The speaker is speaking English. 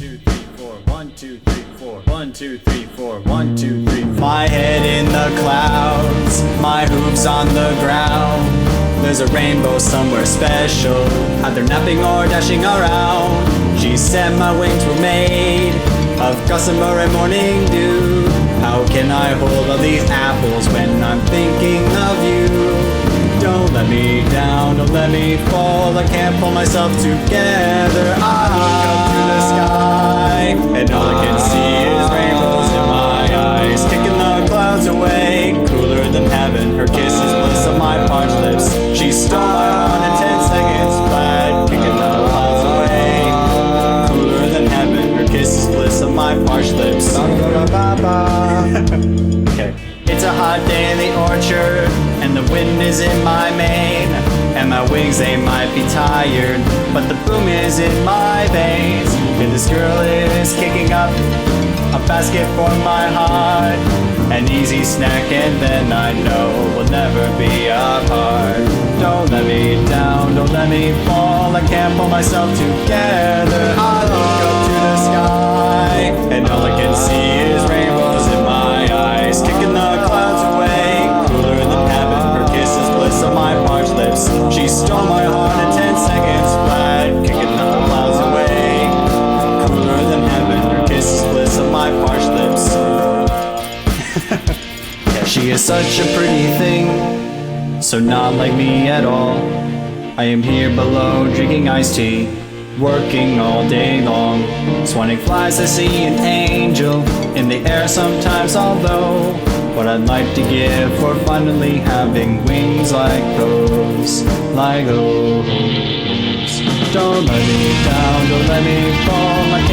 2, 3, 4. 1, 2, 3, 4. 1, 2, 3, 4. 1, 2, 3, 4. My head in the clouds, my hooves on the ground. There's a rainbow somewhere special, either napping or dashing around. She said my wings were made of gossamer and morning dew. How can I hold all these apples when I'm thinking of you? Don't let me down, don't let me fall, I can't pull myself together. I look up to the sky, and all I can see is rainbows in my eyes, kicking the clouds away, cooler than heaven. Her kiss is bliss on my parched lips. She stole my heart in 10 seconds flat, kicking the clouds away, cooler than heaven. Her kiss is bliss on my parched lips. Okay. It's a hot day in the orchard, and the wind is in my mane, and my wings, they might be tired, but the boom is in my veins. And this girl is kicking up a basket for my heart, an easy snack, and then I know we'll never be apart. Don't let me down, don't let me fall, I can't pull myself together. I look up to the sky, and all I can see is rainbows in my eyes, kicking the clouds away, cooler than heaven. Her kiss is bliss on my parched lips. She stole my heart in 10 seconds flat, kicking the clouds away, cooler than heaven. Her kiss is bliss on my parched lips. She is such a pretty thing, so not like me at all. I am here below drinking iced tea, working all day long, swanning flies. I see an angel in the air sometimes, although what I'd like to give for finally having wings like those, like those. Don't let me down, don't let me fall,